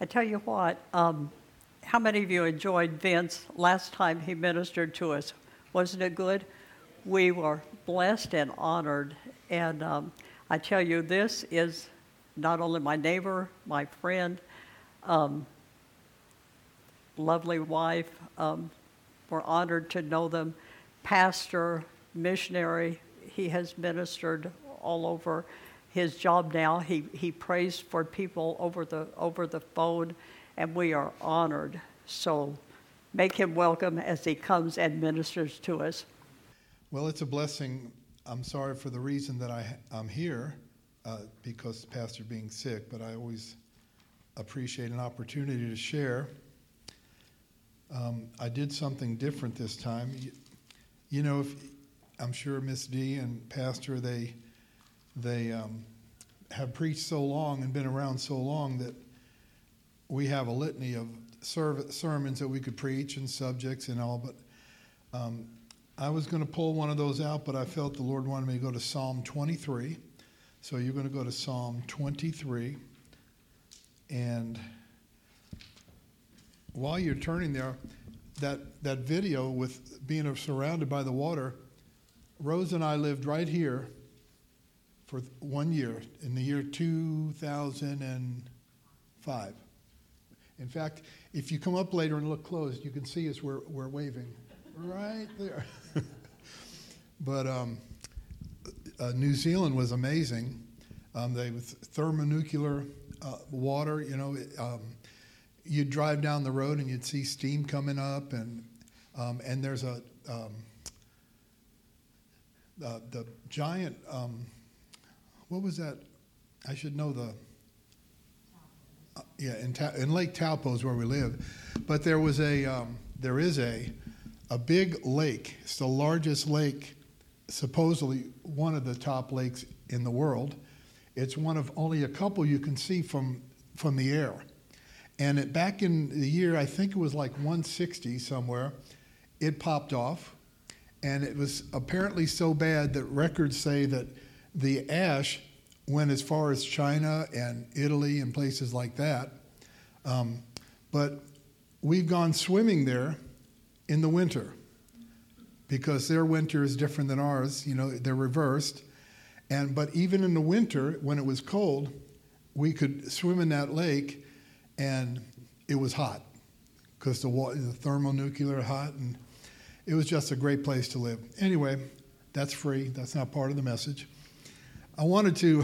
tell you what, how many of you enjoyed Vince last time he ministered to us? Wasn't it good? We were blessed and honored. And I tell you, this is not only my neighbor, my friend, lovely wife. We're honored to know them. Pastor, missionary, he has ministered all over his job now. He prays for people over the phone, and we are honored. So make him welcome as he comes and ministers to us. Well, it's a blessing. I'm sorry for the reason that I'm here, because the pastor being sick, but I always appreciate an opportunity to share. I did something different this time. You know, I'm sure Miss D and Pastor, they have preached so long and been around so long that we have a litany of sermons that we could preach and subjects and all, but I was going to pull one of those out, but I felt the Lord wanted me to go to Psalm 23. So you're going to go to Psalm 23, and while you're turning there, that video with being surrounded by the water, Rose and I lived right here for 1 year, in the year 2005. In fact, if you come up later and look close, you can see us, we're waving right there. But New Zealand was amazing. They with thermonuclear water, you know, you'd drive down the road and you'd see steam coming up, and there's the giant, what was that? I should know the, in Lake Taupo is where we live, but there is a big lake. It's the largest lake, supposedly one of the top lakes in the world. It's one of only a couple you can see from the air. And back in the year, I think it was like 160 somewhere, it popped off. And it was apparently so bad that records say that the ash went as far as China and Italy and places like that. But we've gone swimming there in the winter because their winter is different than ours. You know, they're reversed. But even in the winter, when it was cold, we could swim in that lake, and it was hot because the thermonuclear hot, and it was just a great place to live. Anyway, that's free. That's not part of the message. I wanted to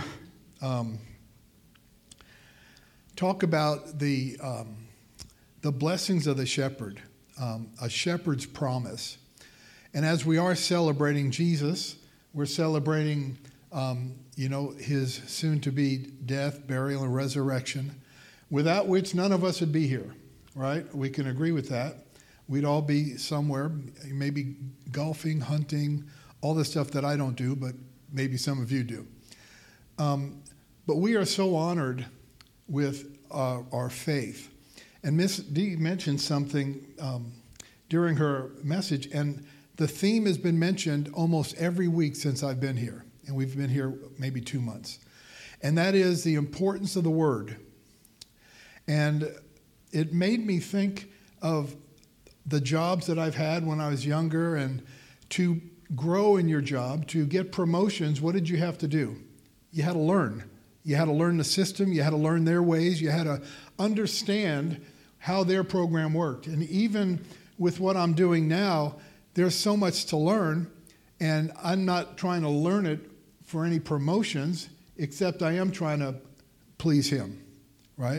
talk about the blessings of the shepherd, a shepherd's promise. And as we are celebrating Jesus, we're celebrating, his soon-to-be death, burial, and resurrection, without which none of us would be here, right? We can agree with that. We'd all be somewhere, maybe golfing, hunting, all the stuff that I don't do, but maybe some of you do. But we are so honored with our faith. And Miss D mentioned something during her message, and the theme has been mentioned almost every week since I've been here, and we've been here maybe 2 months. And that is the importance of the Word. And it made me think of the jobs that I've had when I was younger, and to grow in your job, to get promotions, what did you have to do? You had to learn. You had to learn the system. You had to learn their ways. You had to understand how their program worked. And even with what I'm doing now, there's so much to learn, and I'm not trying to learn it for any promotions, except I am trying to please Him, right?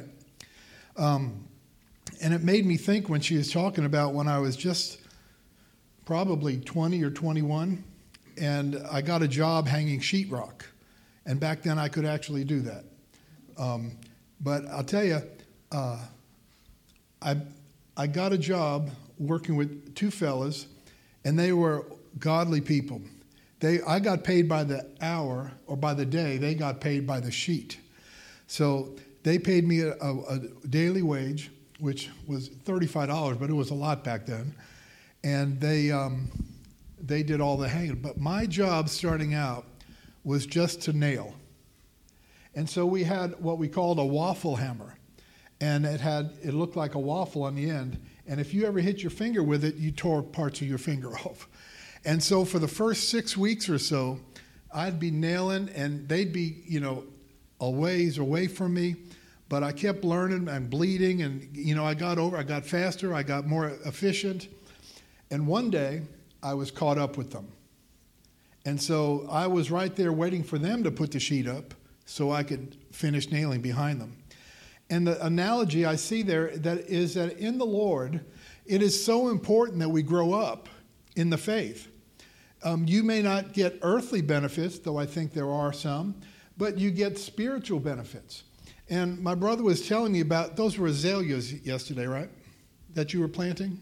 And it made me think when she was talking about when I was just probably 20 or 21, and I got a job hanging sheetrock. And back then I could actually do that. But I'll tell you, I got a job working with two fellas, and they were godly people. I got paid by the hour or by the day. They got paid by the sheet. So they paid me a daily wage, which was $35, but it was a lot back then. And they did all the hanging. But my job starting out was just to nail. And so we had what we called a waffle hammer. and it looked like a waffle on the end. And if you ever hit your finger with it, you tore parts of your finger off. And so for the first 6 weeks or so, I'd be nailing, and they'd be, a ways away from me. But I kept learning and bleeding, and, I got faster, I got more efficient. And one day, I was caught up with them. And so I was right there waiting for them to put the sheet up so I could finish nailing behind them. And the analogy I see there is that in the Lord, it is so important that we grow up in the faith. You may not get earthly benefits, though I think there are some, but you get spiritual benefits. And my brother was telling me about, those were azaleas yesterday, right? That you were planting?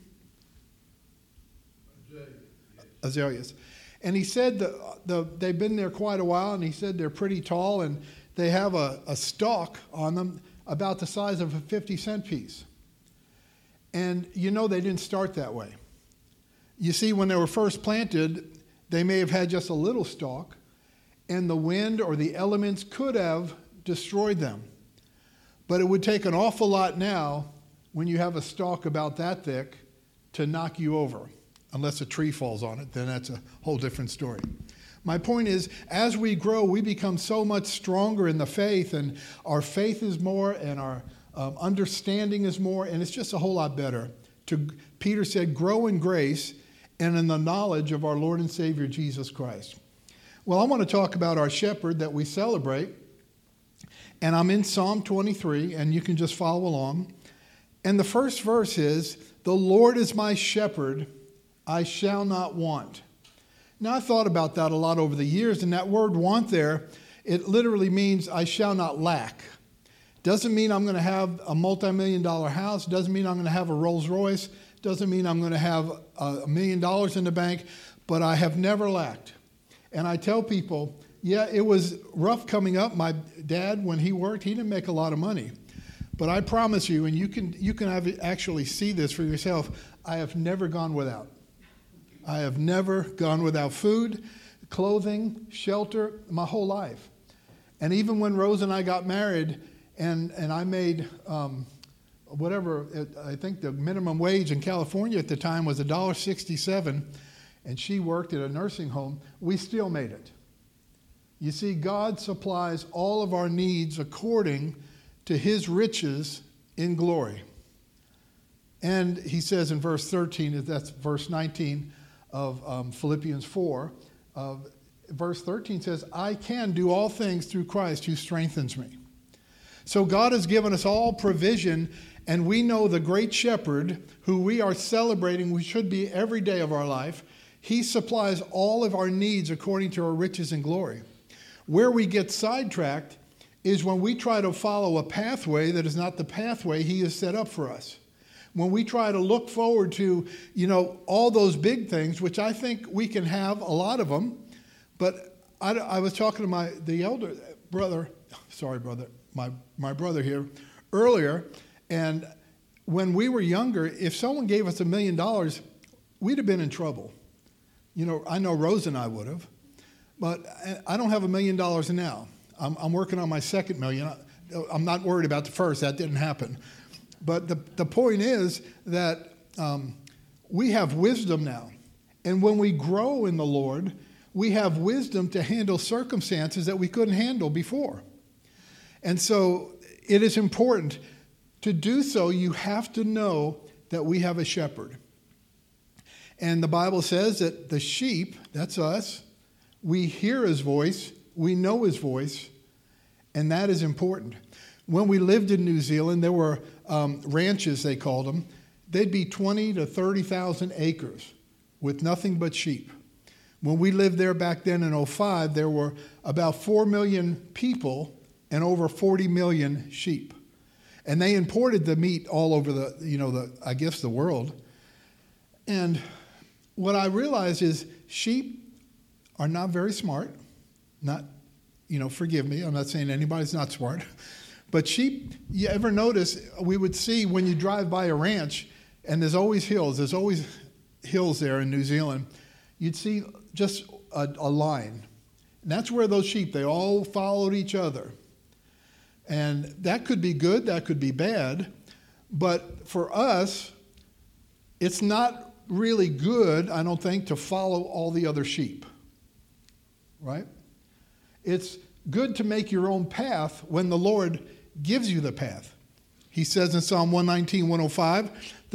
Azaleas. And he said they've been there quite a while, and he said they're pretty tall, and they have a stalk on them about the size of a 50-cent piece. And they didn't start that way. You see, when they were first planted, they may have had just a little stalk, and the wind or the elements could have destroyed them. But it would take an awful lot now, when you have a stalk about that thick, to knock you over. Unless a tree falls on it, then that's a whole different story. My point is, as we grow, we become so much stronger in the faith, and our faith is more, and our understanding is more, and it's just a whole lot better. Peter said, grow in grace and in the knowledge of our Lord and Savior, Jesus Christ. Well, I want to talk about our shepherd that we celebrate. And I'm in Psalm 23, and you can just follow along. And the first verse is, the Lord is my shepherd, I shall not want. Now, I thought about that a lot over the years, and that word want there, it literally means I shall not lack. Doesn't mean I'm going to have a multi-million-dollar house. Doesn't mean I'm going to have a Rolls Royce. Doesn't mean I'm going to have $1 million in the bank, but I have never lacked. And I tell people, yeah, it was rough coming up. My dad, when he worked, he didn't make a lot of money. But I promise you, and you can actually see this for yourself, I have never gone without. I have never gone without food, clothing, shelter, my whole life. And even when Rose and I got married, and I made I think the minimum wage in California at the time was $1.67, and she worked at a nursing home, we still made it. You see, God supplies all of our needs according to his riches in glory. And he says in verse 13, that's verse 19 of Philippians 4, verse 13 says, I can do all things through Christ who strengthens me. So God has given us all provision, and we know the great shepherd who we are celebrating, we should be every day of our life. He supplies all of our needs according to our riches and glory. Where we get sidetracked is when we try to follow a pathway that is not the pathway he has set up for us. When we try to look forward to, all those big things, which I think we can have a lot of them, but I was talking to the elder brother, my brother here earlier, and when we were younger, if someone gave us $1 million, we'd have been in trouble. I know Rose and I would have. But I don't have $1 million now. I'm working on my second million. I'm not worried about the first. That didn't happen. But the point is that we have wisdom now. And when we grow in the Lord, we have wisdom to handle circumstances that we couldn't handle before. And so it is important to do so. You have to know that we have a shepherd. And the Bible says that the sheep, that's us, we hear his voice, we know his voice, and that is important. When we lived in New Zealand, there were ranches, they called them. They'd be 20 to 30,000 acres with nothing but sheep. When we lived there back then in 2005, there were about 4 million people and over 40 million sheep. And they imported the meat all over the world. And what I realized is sheep are not very smart. Forgive me, I'm not saying anybody's not smart. But sheep, you ever notice, we would see when you drive by a ranch, and there's always hills there in New Zealand, you'd see just a line. And that's where those sheep, they all followed each other. And that could be good, that could be bad. But for us, it's not really good, I don't think, to follow all the other sheep. Right? It's good to make your own path when the Lord gives you the path. He says in Psalm 119, 105,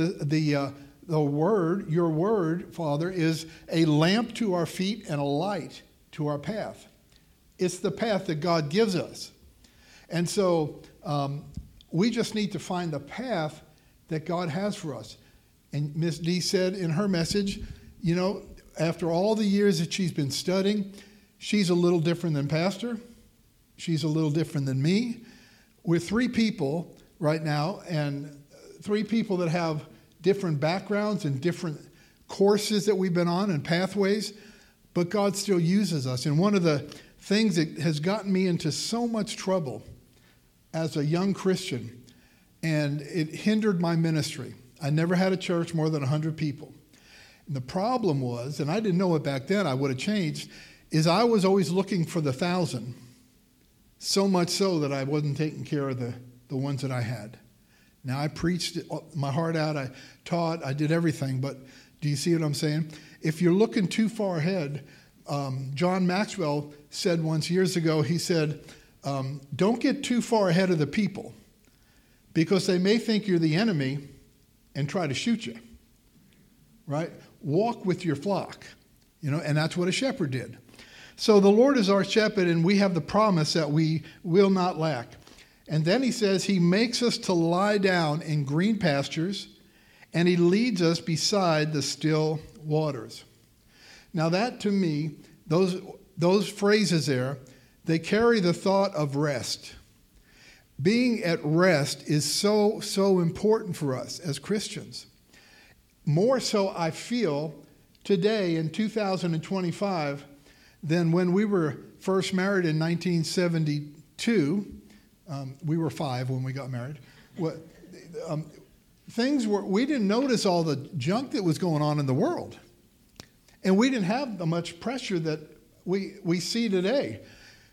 the word, your word, Father, is a lamp to our feet and a light to our path. It's the path that God gives us. And so we just need to find the path that God has for us. And Miss Dee said in her message, you know, after all the years that she's been studying, she's a little different than Pastor. She's a little different than me. We're three people right now, and three people that have different backgrounds and different courses that we've been on and pathways, but God still uses us. And one of the things that has gotten me into so much trouble as a young Christian, and it hindered my ministry. I never had a church more than 100 people. And the problem was, and I didn't know it back then, I would have changed, is I was always looking for the 1,000, so much so that I wasn't taking care of the ones that I had. Now, I preached my heart out, I taught, I did everything, but do you see what I'm saying? If you're looking too far ahead, John Maxwell said once years ago, he said, don't get too far ahead of the people because they may think you're the enemy and try to shoot you, right? Walk with your flock, you know, and that's what a shepherd did. So the Lord is our shepherd, and we have the promise that we will not lack. And then he says he makes us to lie down in green pastures, and he leads us beside the still waters. Now that, to me, those phrases there, they carry the thought of rest. Being at rest is so important for us as Christians. More so, I feel, today in 2025 than when we were first married in 1972. We were 5 when we got married. We didn't notice all the junk that was going on in the world. And we didn't have the much pressure that we see today.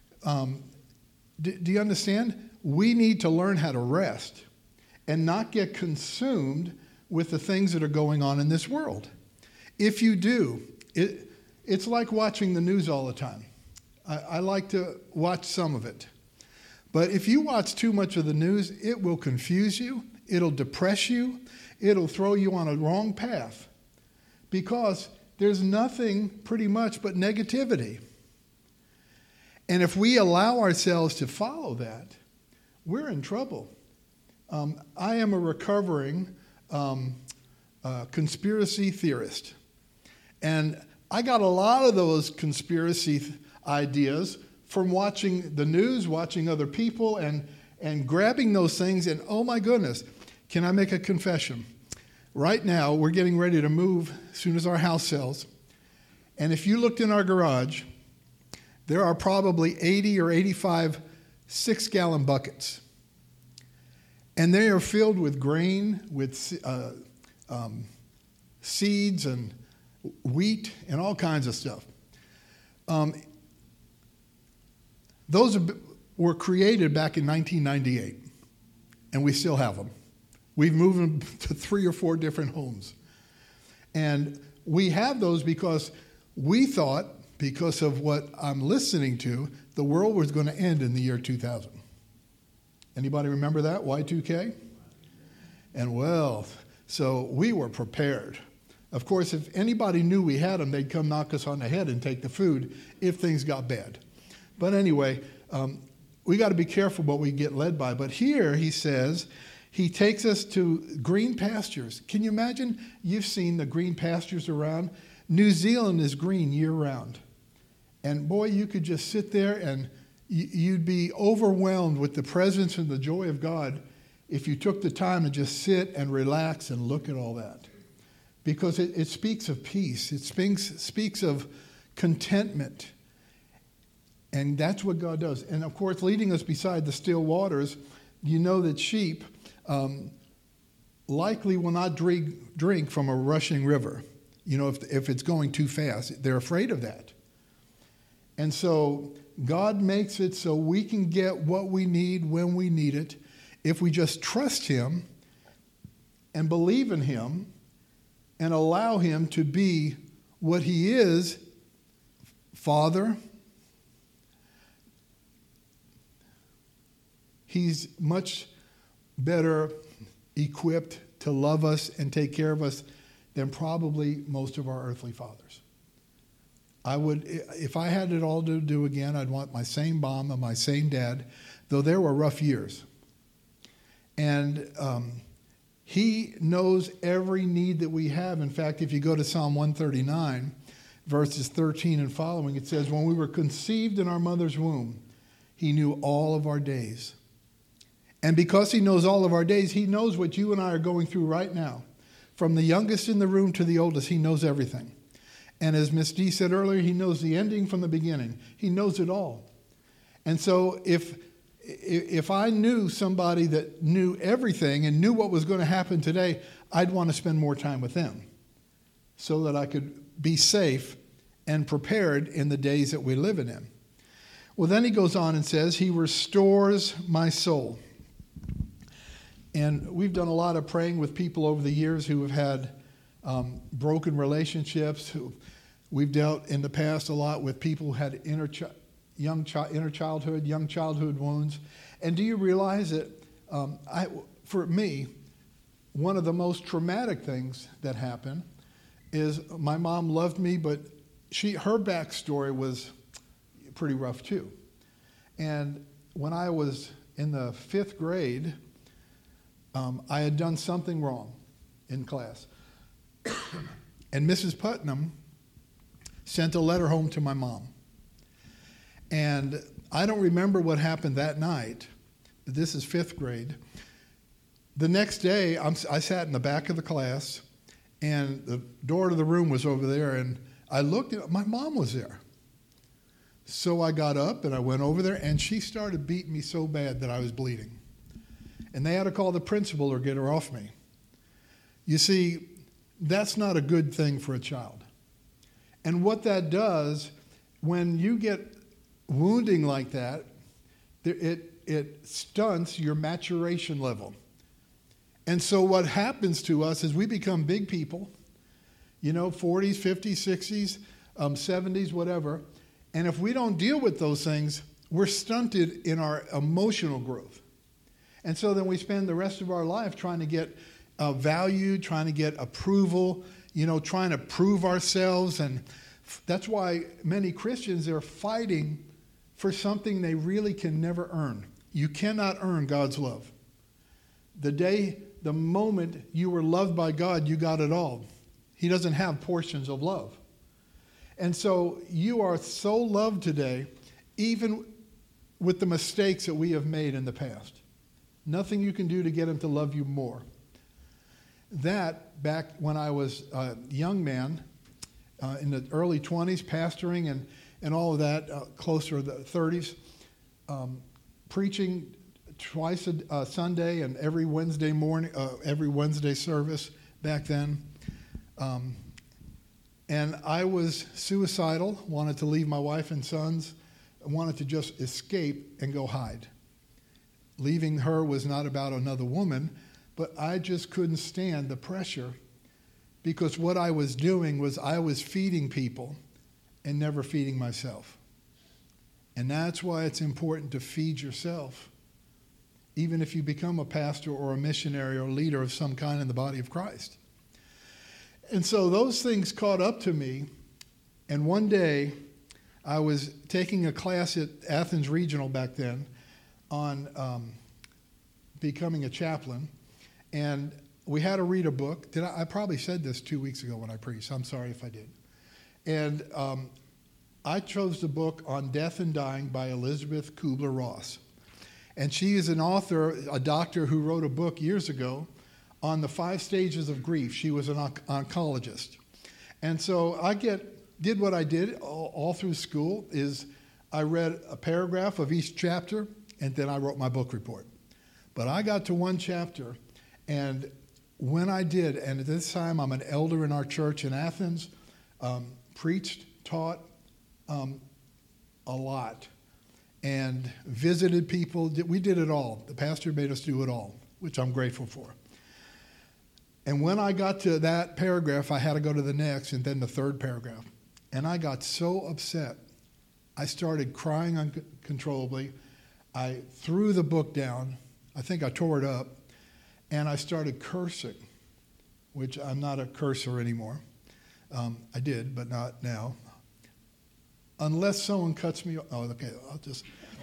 Do you understand? We need to learn how to rest and not get consumed with the things that are going on in this world. If you do, it's like watching the news all the time. I like to watch some of it. But if you watch too much of the news, it will confuse you, it'll depress you, it'll throw you on a wrong path. Because there's nothing pretty much but negativity. And if we allow ourselves to follow that, we're in trouble. I am a recovering conspiracy theorist. And I got a lot of those conspiracy ideas from watching the news, watching other people, and grabbing those things. And oh my goodness, can I make a confession? Right now, we're getting ready to move as soon as our house sells. And if you looked in our garage, there are probably 80 or 85 6-gallon buckets. And they are filled with grain, with seeds and wheat and all kinds of stuff. Those were created back in 1998, and we still have them. We've moved them to 3 or 4 different homes. And we have those because we thought, because of what I'm listening to, the world was going to end in the year 2000. Anybody remember that, Y2K? And well, so we were prepared. Of course, if anybody knew we had them, they'd come knock us on the head and take the food if things got bad. But anyway, we got to be careful what we get led by. But here he says he takes us to green pastures. Can you imagine? You've seen the green pastures around. New Zealand is green year-round. And boy, you could just sit there and you'd be overwhelmed with the presence and the joy of God if you took the time to just sit and relax and look at all that. Because it speaks of peace. It speaks of contentment. And that's what God does. And of course, leading us beside the still waters, you know that sheep likely will not drink from a rushing river. You know, if it's going too fast, they're afraid of that. And so God makes it so we can get what we need when we need it if we just trust him and believe in him and allow him to be what he is, Father. He's much better equipped to love us and take care of us than probably most of our earthly fathers. If I had it all to do again, I'd want my same mom and my same dad, though there were rough years. And he knows every need that we have. In fact, if you go to Psalm 139, verses 13 and following, it says, when we were conceived in our mother's womb, he knew all of our days. And because he knows all of our days, he knows what you and I are going through right now. From the youngest in the room to the oldest, he knows everything. And as Miss Dee said earlier, he knows the ending from the beginning. He knows it all. And so if I knew somebody that knew everything and knew what was going to happen today, I'd want to spend more time with them so that I could be safe and prepared in the days that we're living in. Well, then he goes on and says, he restores my soul. And we've done a lot of praying with people over the years who have had broken relationships. We've dealt in the past a lot with people who had inner childhood, young childhood wounds. And do you realize that for me, one of the most traumatic things that happened is my mom loved me, but her backstory was pretty rough too. And when I was in the 5th grade, I had done something wrong in class. And Mrs. Putnam sent a letter home to my mom. And I don't remember what happened that night. This is 5th grade. The next day, I sat in the back of the class, and the door to the room was over there, and I looked, and my mom was there. So I got up, and I went over there, and she started beating me so bad that I was bleeding. And they had to call the principal or get her off me. You see, that's not a good thing for a child. And what that does, when you get wounding like that, it stunts your maturation level. And so what happens to us is we become big people, 40s, 50s, 60s, 70s, whatever. And if we don't deal with those things, we're stunted in our emotional growth. And so then we spend the rest of our life trying to get value, trying to get approval, trying to prove ourselves. And that's why many Christians are fighting for something they really can never earn. You cannot earn God's love. The moment you were loved by God, you got it all. He doesn't have portions of love. And so you are so loved today, even with the mistakes that we have made in the past. Nothing you can do to get him to love you more. That, back when I was a young man, in the early 20s, pastoring and all of that, closer to the 30s, preaching twice a Sunday and every Wednesday morning, every Wednesday service back then. And I was suicidal, wanted to leave my wife and sons, wanted to just escape and go hide. Leaving her was not about another woman, but I just couldn't stand the pressure, because what I was doing was I was feeding people and never feeding myself. And that's why it's important to feed yourself, even if you become a pastor or a missionary or leader of some kind in the body of Christ. And so those things caught up to me, and one day I was taking a class at Athens Regional back then on becoming a chaplain, and we had to read a book. I probably said this 2 weeks ago when I preached. I'm sorry if I did. And I chose the book On Death and Dying by Elizabeth Kubler-Ross. And she is an author, a doctor who wrote a book years ago on the 5 stages of grief. She was an oncologist. And so I did what I did all through school is I read a paragraph of each chapter, and then I wrote my book report. But I got to one chapter, and when I did, and at this time I'm an elder in our church in Athens, preached, taught a lot and visited people. We did it all. The pastor made us do it all, which I'm grateful for. And when I got to that paragraph, I had to go to the next and then the third paragraph. And I got so upset. I started crying uncontrollably. I threw the book down. I think I tore it up. And I started cursing, which I'm not a cursor anymore. I did, but not now. Unless someone cuts me off. Oh, okay, I'll just...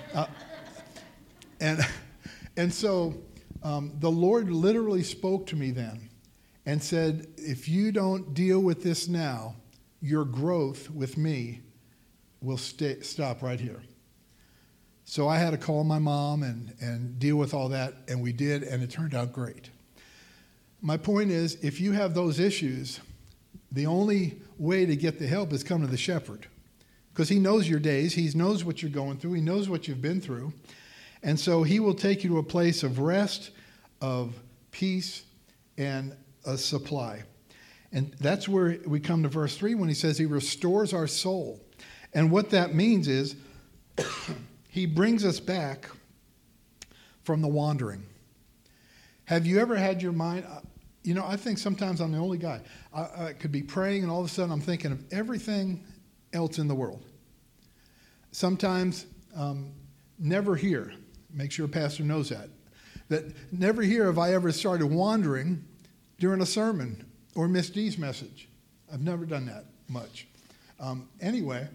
And so the Lord literally spoke to me then and said, if you don't deal with this now, your growth with me will stop right here. So I had to call my mom and deal with all that, and we did, and it turned out great. My point is, if you have those issues, the only way to get the help is come to the shepherd, because he knows your days, he knows what you're going through, he knows what you've been through, and so he will take you to a place of rest, of peace, and a supply. And that's where we come to verse 3 when he says he restores our soul. And what that means is he brings us back from the wandering. Have you ever had your mind, I think sometimes I'm the only guy. I could be praying and all of a sudden I'm thinking of everything else in the world. Sometimes never here. Make sure a pastor knows that. That never here have I ever started wandering during a sermon or Miss D's message. I've never done that much. Anyway,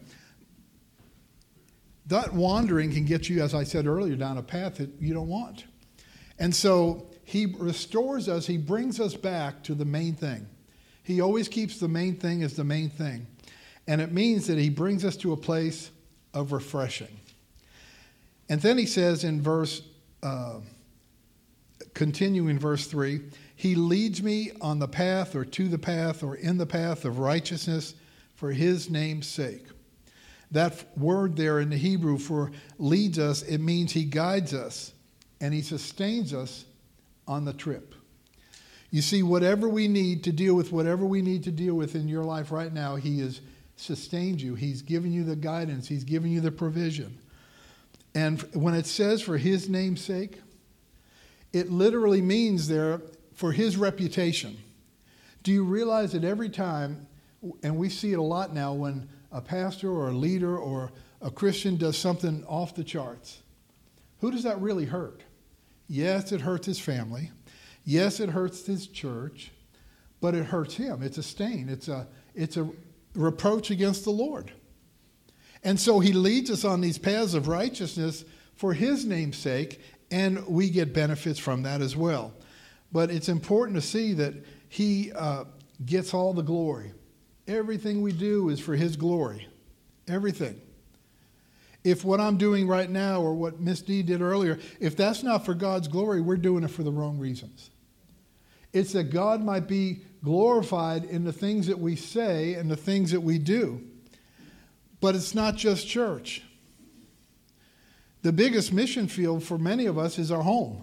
that wandering can get you, as I said earlier, down a path that you don't want. And so he restores us. He brings us back to the main thing. He always keeps the main thing as the main thing. And it means that he brings us to a place of refreshing. And then he says in continuing verse 3, he leads me on the path or to the path or in the path of righteousness for his name's sake. That word there in the Hebrew for leads us, it means he guides us and he sustains us on the trip. You see, whatever we need to deal with, whatever we need to deal with in your life right now, he has sustained you. He's given you the guidance. He's given you the provision. And when it says for his name's sake, it literally means there for his reputation. Do you realize that every time, and we see it a lot now, when a pastor or a leader or a Christian does something off the charts, who does that really hurt? Yes, it hurts his family. Yes, it hurts his church, but it hurts him. It's a stain. It's a reproach against the Lord. And so he leads us on these paths of righteousness for his name's sake, and we get benefits from that as well. But it's important to see that he gets all the glory. Everything we do is for his glory. Everything. If what I'm doing right now or what Miss D did earlier, if that's not for God's glory, we're doing it for the wrong reasons. It's that God might be glorified in the things that we say and the things that we do. But it's not just church. The biggest mission field for many of us is our home.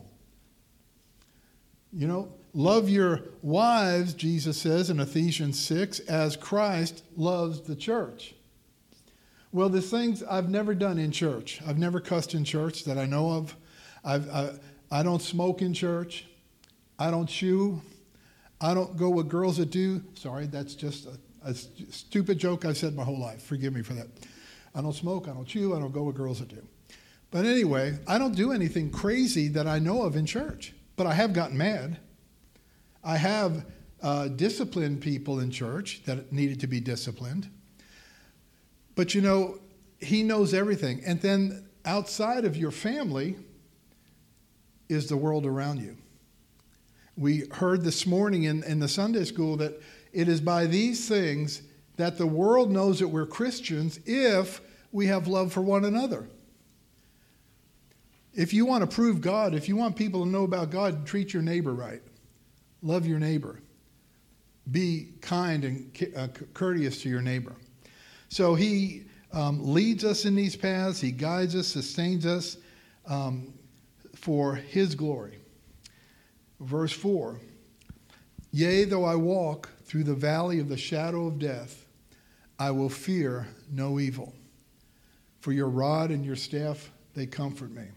Love your wives, Jesus says in Ephesians 6, as Christ loves the church. Well, there's things I've never done in church. I've never cussed in church that I know of. I don't smoke in church. I don't chew. I don't go with girls that do. Sorry, that's just a stupid joke I've said my whole life. Forgive me for that. I don't smoke. I don't chew. I don't go with girls that do. But anyway, I don't do anything crazy that I know of in church. But I have gotten mad. I have disciplined people in church that needed to be disciplined. But he knows everything. And then outside of your family is the world around you. We heard this morning in the Sunday school that it is by these things that the world knows that we're Christians if we have love for one another. If you want to prove God, if you want people to know about God, treat your neighbor right. Love your neighbor. Be kind and courteous to your neighbor. So he leads us in these paths. He guides us, sustains us for his glory. Verse 4, yea, though I walk through the valley of the shadow of death, I will fear no evil. For your rod and your staff, they comfort me.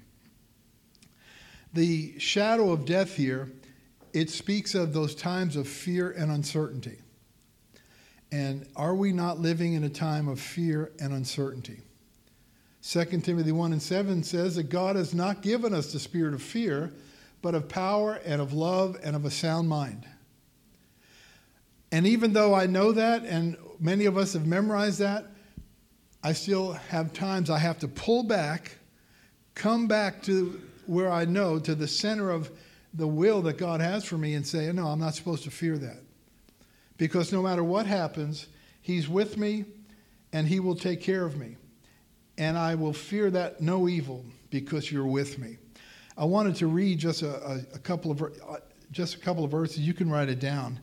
The shadow of death here, it speaks of those times of fear and uncertainty. And are we not living in a time of fear and uncertainty? 2 Timothy 1:7 says that God has not given us the spirit of fear, but of power and of love and of a sound mind. And even though I know that, and many of us have memorized that, I still have times I have to pull back, come back to where I know, to the center of the will that God has for me, and say, no, I'm not supposed to fear that. Because no matter what happens, He's with me and He will take care of me. And I will fear that no evil because you're with me. I wanted to read just a couple of verses. You can write it down.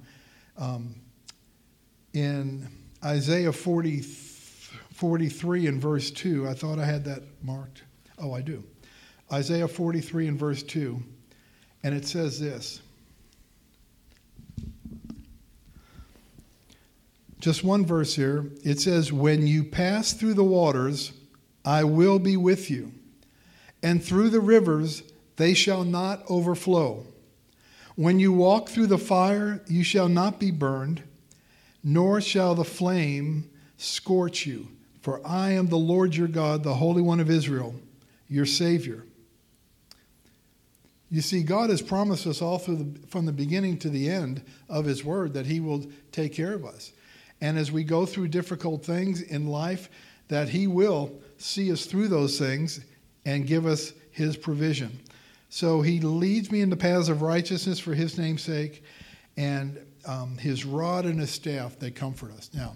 In Isaiah 43 and verse 2, I thought I had that marked. Oh, I do. Isaiah 43 and verse 2. And it says this. Just one verse here. It says, when you pass through the waters, I will be with you. And through the rivers, they shall not overflow. When you walk through the fire, you shall not be burned, nor shall the flame scorch you. For I am the Lord your God, the Holy One of Israel, your Savior. You see, God has promised us all from the beginning to the end of His Word that He will take care of us. And as we go through difficult things in life, that He will see us through those things and give us His provision. So He leads me in the paths of righteousness for His name's sake, and His rod and His staff, they comfort us. Now,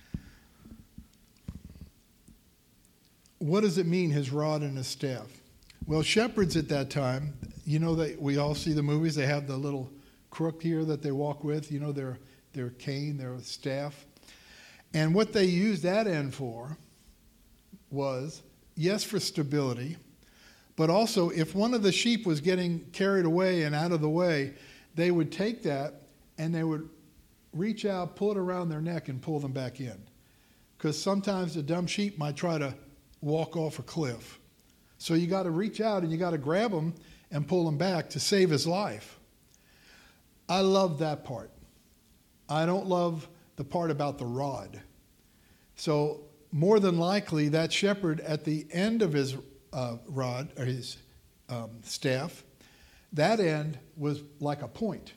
what does it mean, His rod and His staff? Well, shepherds at that time, you know, we all see the movies, they have the little crook here that they walk with, you know, their cane, their staff. And what they used that end for was, yes, for stability, but also if one of the sheep was getting carried away and out of the way, they would take that and they would reach out, pull it around their neck, and pull them back in. Because sometimes the dumb sheep might try to walk off a cliff. So you got to reach out and you got to grab them and pull them back to save his life. I love that part. I don't love the part about the rod. So more than likely, that shepherd at the end of his rod or his staff, that end was like a point.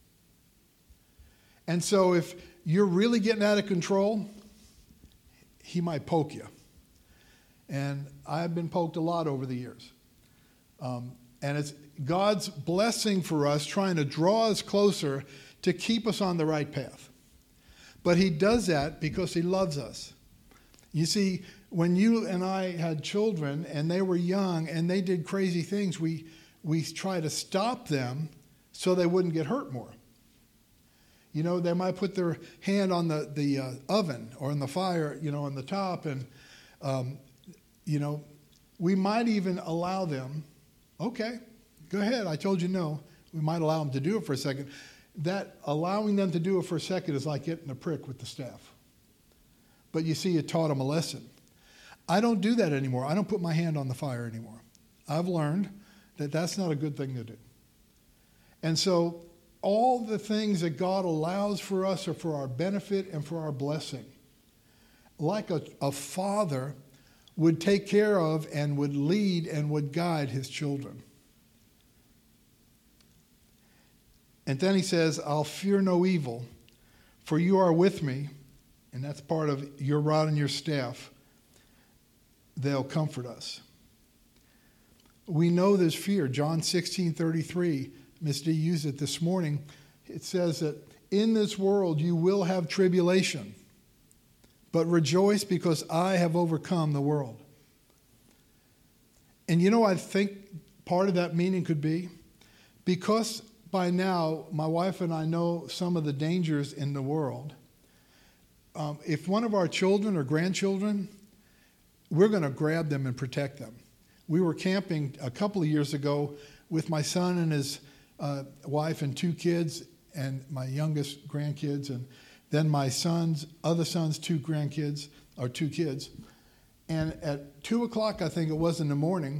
And so if you're really getting out of control, he might poke you. And I've been poked a lot over the years. And it's God's blessing for us, trying to draw us closer to keep us on the right path. But he does that because he loves us. You see, when you and I had children and they were young and they did crazy things, we try to stop them so they wouldn't get hurt more. You know, they might put their hand on the oven or in the fire, you know, on the top. And, you know, we might even allow them, okay, go ahead, I told you no. We might allow them to do it for a second. That allowing them to do it for a second is like getting a prick with the staff. But you see, it taught them a lesson. I don't do that anymore. I don't put my hand on the fire anymore. I've learned that that's not a good thing to do. And so all the things that God allows for us are for our benefit and for our blessing. Like a father would take care of and would lead and would guide his children. And then he says, I'll fear no evil, for you are with me. And that's part of your rod and your staff. They'll comfort us. We know there's fear. John 16:33, Ms. D used it this morning. It says that in this world you will have tribulation, but rejoice because I have overcome the world. And you know, I think part of that meaning could be because by now my wife and I know some of the dangers in the world. If one of our children or grandchildren, we're going to grab them and protect them. We were camping a couple of years ago with my son and his wife and 2 kids and my youngest grandkids, and then my other son's 2 kids. And at 2 o'clock, I think it was in the morning,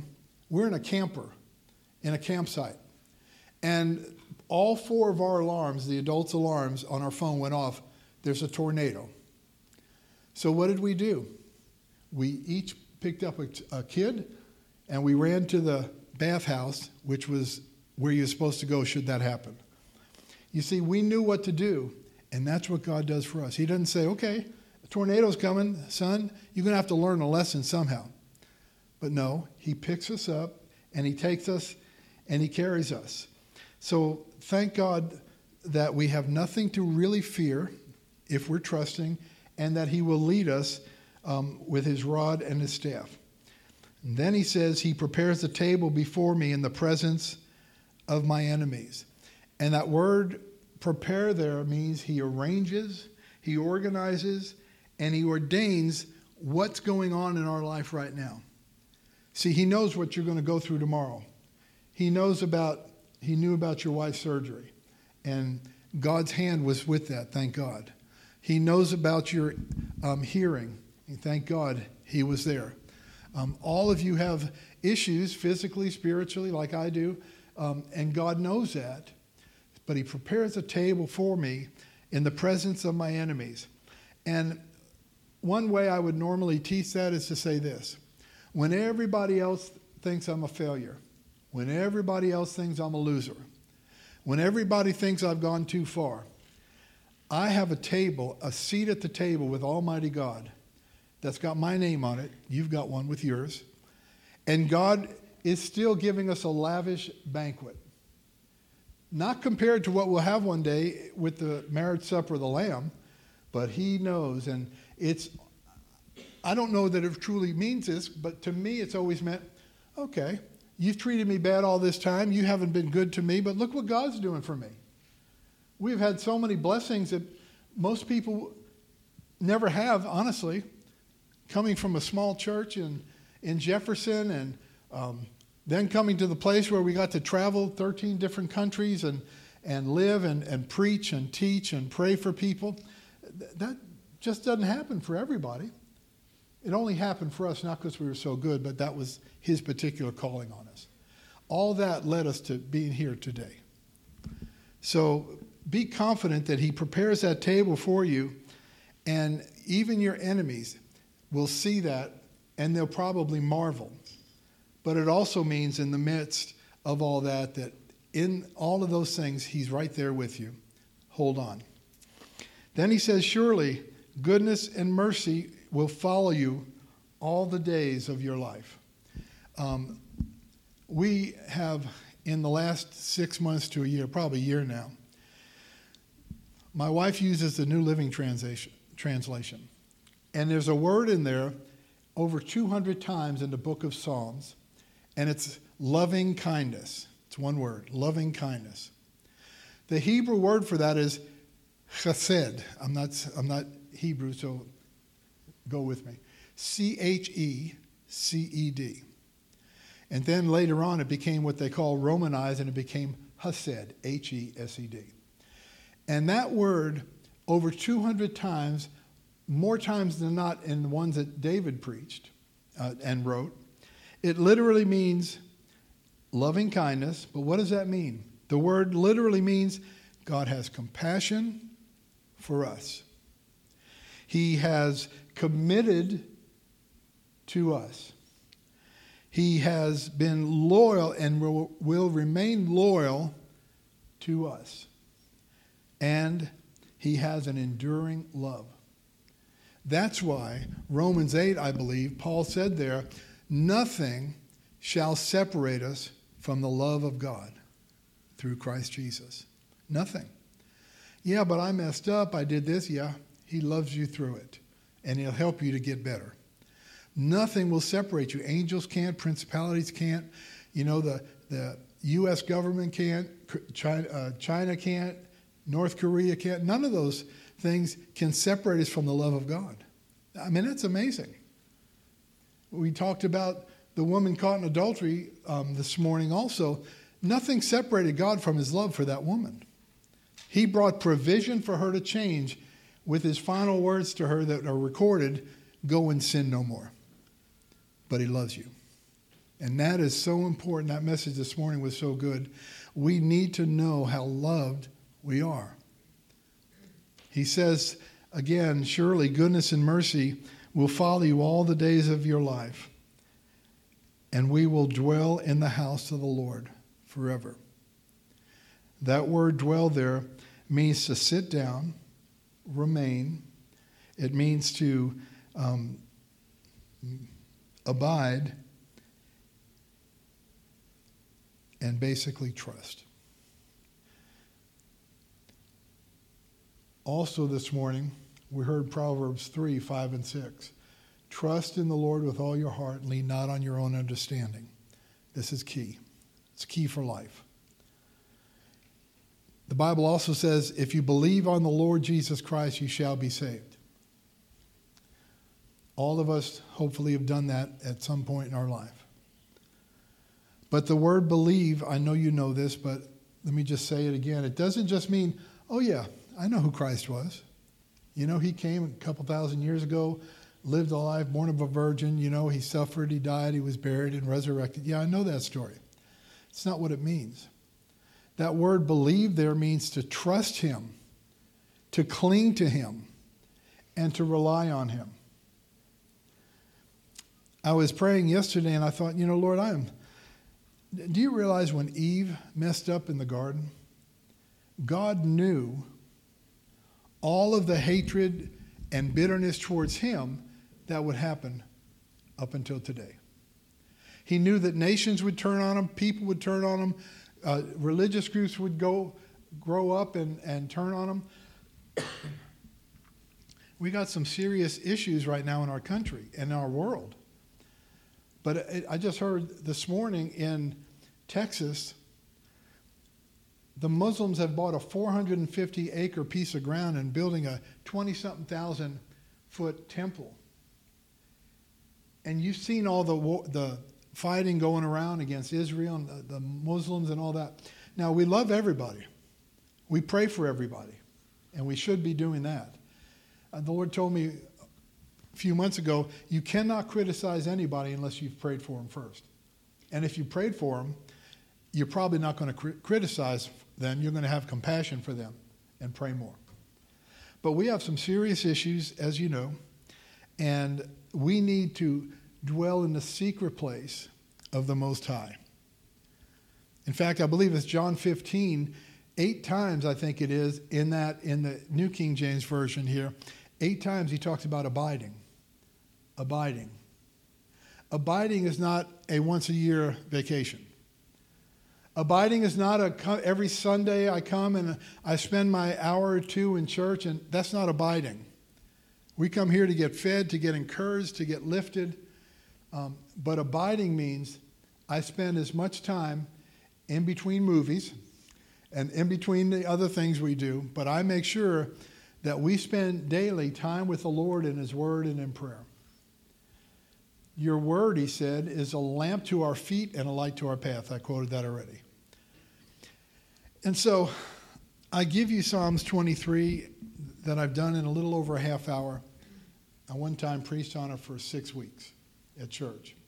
we're in a camper, in a campsite. And all 4 of our alarms, the adults' alarms on our phone went off. There's a tornado. So what did we do? We each picked up a kid, and we ran to the bathhouse, which was where you're supposed to go should that happen. You see, we knew what to do, and that's what God does for us. He doesn't say, okay, a tornado's coming, son. You're going to have to learn a lesson somehow. But no, he picks us up, and he takes us, and he carries us. So thank God that we have nothing to really fear if we're trusting, and that he will lead us with his rod and his staff. And then he says, he prepares the table before me in the presence of my enemies. And that word prepare there means he arranges, he organizes, and he ordains what's going on in our life right now. See, he knows what you're going to go through tomorrow. He knew about your wife's surgery. And God's hand was with that, thank God. He knows about your hearing. And thank God he was there. All of you have issues, physically, spiritually, like I do. And God knows that. But he prepares a table for me in the presence of my enemies. And one way I would normally teach that is to say this. When everybody else thinks I'm a failure, when everybody else thinks I'm a loser, when everybody thinks I've gone too far, I have a seat at the table with Almighty God that's got my name on it. You've got one with yours. And God is still giving us a lavish banquet. Not compared to what we'll have one day with the marriage supper of the Lamb, but he knows. And I don't know that it truly means this, but to me it's always meant, okay, you've treated me bad all this time. You haven't been good to me, but look what God's doing for me. We've had so many blessings that most people never have, honestly. Coming from a small church in Jefferson and then coming to the place where we got to travel 13 different countries and live and preach and teach and pray for people. That just doesn't happen for everybody. It only happened for us, not because we were so good, but that was his particular calling on us. All that led us to being here today. So be confident that he prepares that table for you, and even your enemies will see that, and they'll probably marvel. But it also means in the midst of all that in all of those things, he's right there with you. Hold on. Then he says, surely goodness and mercy will follow you all the days of your life. We have, in the last 6 months to a year, probably a year now, my wife uses the New Living Translation. And there's a word in there over 200 times in the book of Psalms, and it's loving kindness. It's one word, loving kindness. The Hebrew word for that is chesed. I'm not Hebrew, so go with me. Checed. And then later on it became what they call Romanized, and it became Hesed, Hesed. And that word, over 200 times, more times than not in the ones that David preached and wrote, it literally means loving kindness. But what does that mean? The word literally means God has compassion for us. He has committed to us. He has been loyal and will remain loyal to us. And he has an enduring love. That's why Romans 8, I believe, Paul said there, nothing shall separate us from the love of God through Christ Jesus. Nothing. Yeah, but I messed up. I did this. Yeah, he loves you through it. And he'll help you to get better. Nothing will separate you. Angels can't. Principalities can't. You know, the U.S. government can't. China can't. North Korea can't. None of those things can separate us from the love of God. I mean, that's amazing. We talked about the woman caught in adultery this morning also. Nothing separated God from his love for that woman. He brought provision for her to change with his final words to her that are recorded, go and sin no more. But he loves you. And that is so important. That message this morning was so good. We need to know how loved we are. He says, again, surely goodness and mercy will follow you all the days of your life, and we will dwell in the house of the Lord forever. That word dwell there means to sit down, remain. It means to abide, and basically trust. Also this morning, we heard Proverbs 3, 5, and 6. Trust in the Lord with all your heart and lean not on your own understanding. This is key. It's key for life. The Bible also says, if you believe on the Lord Jesus Christ, you shall be saved. All of us hopefully have done that at some point in our life. But the word believe, I know you know this, but let me just say it again. It doesn't just mean, oh yeah, I know who Christ was. You know, he came a couple thousand years ago, lived a life, born of a virgin. You know, he suffered, he died, he was buried and resurrected. Yeah, I know that story. It's not what it means. That word believe there means to trust him, to cling to him, and to rely on him. I was praying yesterday and I thought, you know, Lord, do you realize when Eve messed up in the garden, God knew all of the hatred and bitterness towards him that would happen up until today. He knew that nations would turn on him, people would turn on him, religious groups would grow up and turn on him. We got some serious issues right now in our country and in our world. But I just heard this morning in Texas, the Muslims have bought a 450-acre piece of ground and building a 20-something thousand foot temple. And you've seen all the fighting going around against Israel and the Muslims and all that. Now, we love everybody. We pray for everybody. And we should be doing that. The Lord told me a few months ago, you cannot criticize anybody unless you've prayed for them first. And if you prayed for them, you're probably not going to criticize them. You're going to have compassion for them and pray more. But we have some serious issues, as you know, and we need to dwell in the secret place of the Most High. In fact, I believe it's John 15, 8 times, I think it is, in the New King James Version here, 8 times he talks about abiding. Abiding. Abiding is not a once-a-year vacation. Abiding is not every Sunday I come and I spend my hour or two in church, and that's not abiding. We come here to get fed, to get encouraged, to get lifted. But abiding means I spend as much time in between movies and in between the other things we do, but I make sure that we spend daily time with the Lord in his word and in prayer. Your word, he said, is a lamp to our feet and a light to our path. I quoted that already. And so I give you Psalms 23 that I've done in a little over a half hour. I one time preached on it for 6 weeks at church.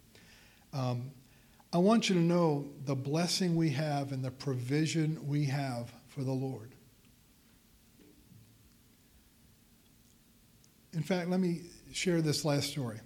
I want you to know the blessing we have and the provision we have for the Lord. In fact, let me share this last story.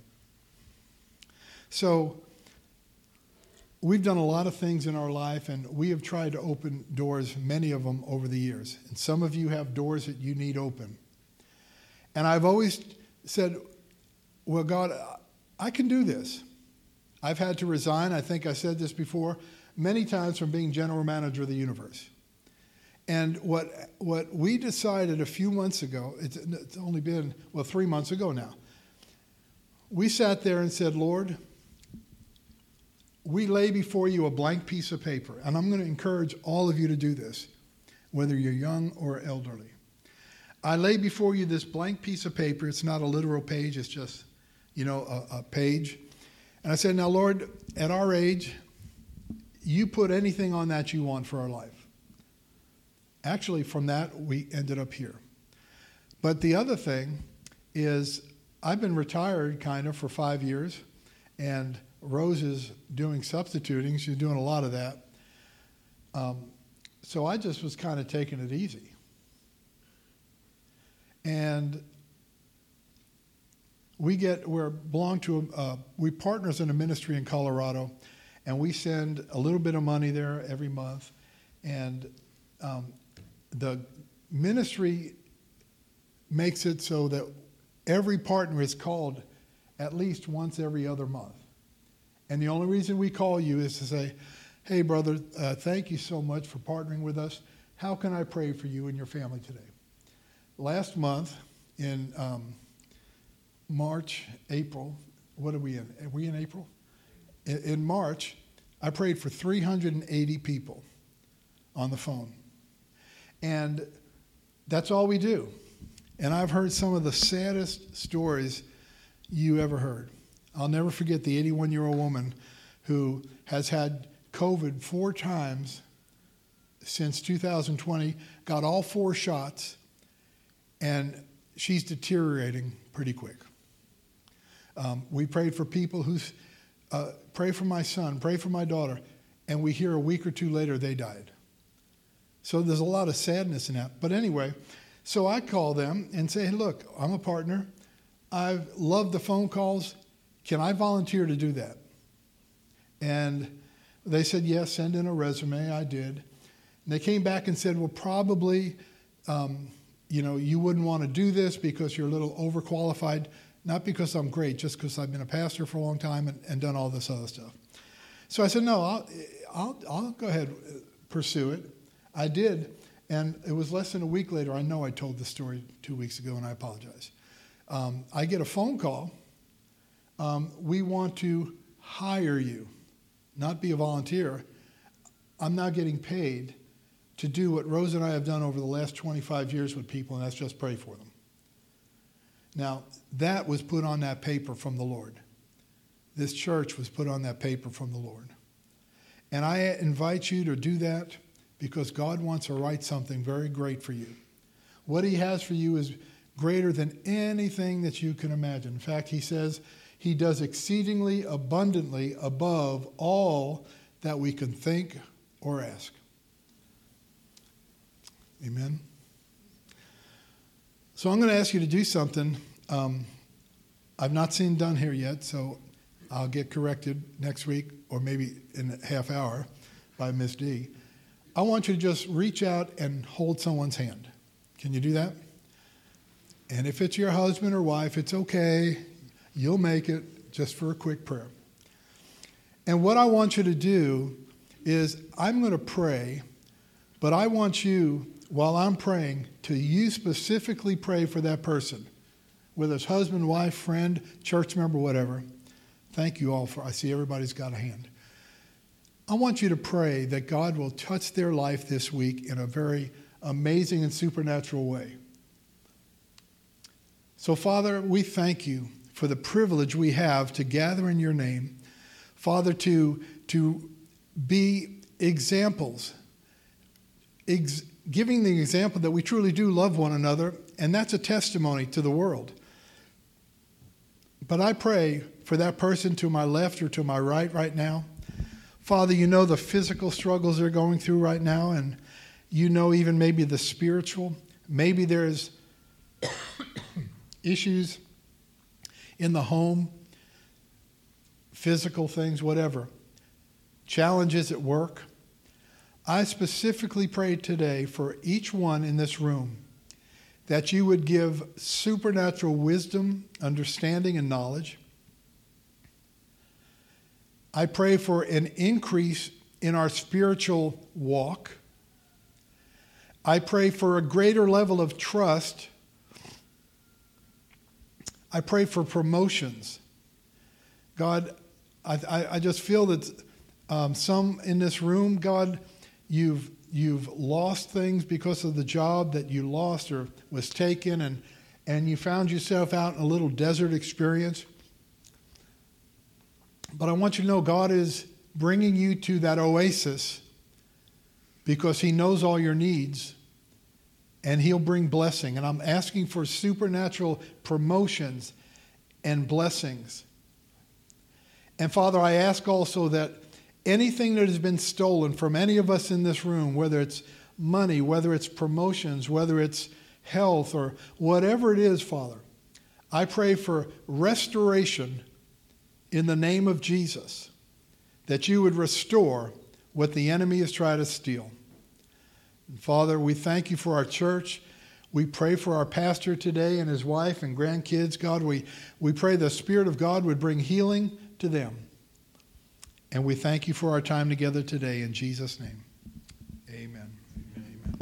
So, we've done a lot of things in our life, and we have tried to open doors, many of them, over the years. And some of you have doors that you need open. And I've always said, well, God, I can do this. I've had to resign, I think I said this before, many times from being general manager of the universe. And what we decided a few months ago, it's only been, 3 months ago now, we sat there and said, Lord, we lay before you a blank piece of paper, and I'm going to encourage all of you to do this, whether you're young or elderly. I lay before you this blank piece of paper. It's not a literal page. It's just, a page. And I said, now, Lord, at our age, you put anything on that you want for our life. Actually, from that, we ended up here. But the other thing is I've been retired kind of for 5 years, and Rose is doing substituting. She's doing a lot of that. So I just was kind of taking it easy. And we partners in a ministry in Colorado, and we send a little bit of money there every month. And the ministry makes it so that every partner is called at least once every other month. And the only reason we call you is to say, hey, brother, thank you so much for partnering with us. How can I pray for you and your family today? Last month in March, April, what are we in? Are we in April? In March, I prayed for 380 people on the phone. And that's all we do. And I've heard some of the saddest stories you ever heard. I'll never forget the 81-year-old woman who has had COVID 4 times since 2020, got all 4 shots, and she's deteriorating pretty quick. We prayed for people pray for my son, pray for my daughter, and we hear a week or 2 later they died. So there's a lot of sadness in that. But anyway, so I call them and say, hey, look, I'm a partner. I've loved the phone calls. Can I volunteer to do that? And they said, yes, send in a resume. I did. And they came back and said, well, probably, you wouldn't want to do this because you're a little overqualified. Not because I'm great, just because I've been a pastor for a long time and done all this other stuff. So I said, no, I'll go ahead and pursue it. I did. And it was less than a week later. I know I told this story 2 weeks ago, and I apologize. I get a phone call. We want to hire you, not be a volunteer. I'm now getting paid to do what Rose and I have done over the last 25 years with people, and that's just pray for them. Now, that was put on that paper from the Lord. This church was put on that paper from the Lord. And I invite you to do that because God wants to write something very great for you. What he has for you is greater than anything that you can imagine. In fact, he says he does exceedingly abundantly above all that we can think or ask. Amen. So I'm going to ask you to do something I've not seen done here yet, so I'll get corrected next week or maybe in a half hour by Miss D. I want you to just reach out and hold someone's hand. Can you do that? And if it's your husband or wife, it's okay. You'll make it just for a quick prayer. And what I want you to do is I'm going to pray, but I want you, while I'm praying, to you specifically pray for that person, whether it's husband, wife, friend, church member, whatever. Thank you all I see everybody's got a hand. I want you to pray that God will touch their life this week in a very amazing and supernatural way. So, Father, we thank you for the privilege we have to gather in your name. Father, to be examples, giving the example that we truly do love one another, and that's a testimony to the world. But I pray for that person to my left or to my right now. Father, you know the physical struggles they're going through right now, and you know even maybe the spiritual. Maybe there's issues in the home, physical things, whatever. Challenges at work. I specifically pray today for each one in this room that you would give supernatural wisdom, understanding, and knowledge. I pray for an increase in our spiritual walk. I pray for a greater level of trust. I pray for promotions. God, I just feel that some in this room, God, you've lost things because of the job that you lost or was taken, and you found yourself out in a little desert experience. But I want you to know God is bringing you to that oasis because he knows all your needs, and he'll bring blessing. And I'm asking for supernatural promotions and blessings. And Father, I ask also that anything that has been stolen from any of us in this room, whether it's money, whether it's promotions, whether it's health, or whatever it is, Father, I pray for restoration in the name of Jesus, that you would restore what the enemy has tried to steal. And Father, we thank you for our church. We pray for our pastor today and his wife and grandkids. God, we pray the Spirit of God would bring healing to them. And we thank you for our time together today in Jesus' name. Amen. Amen.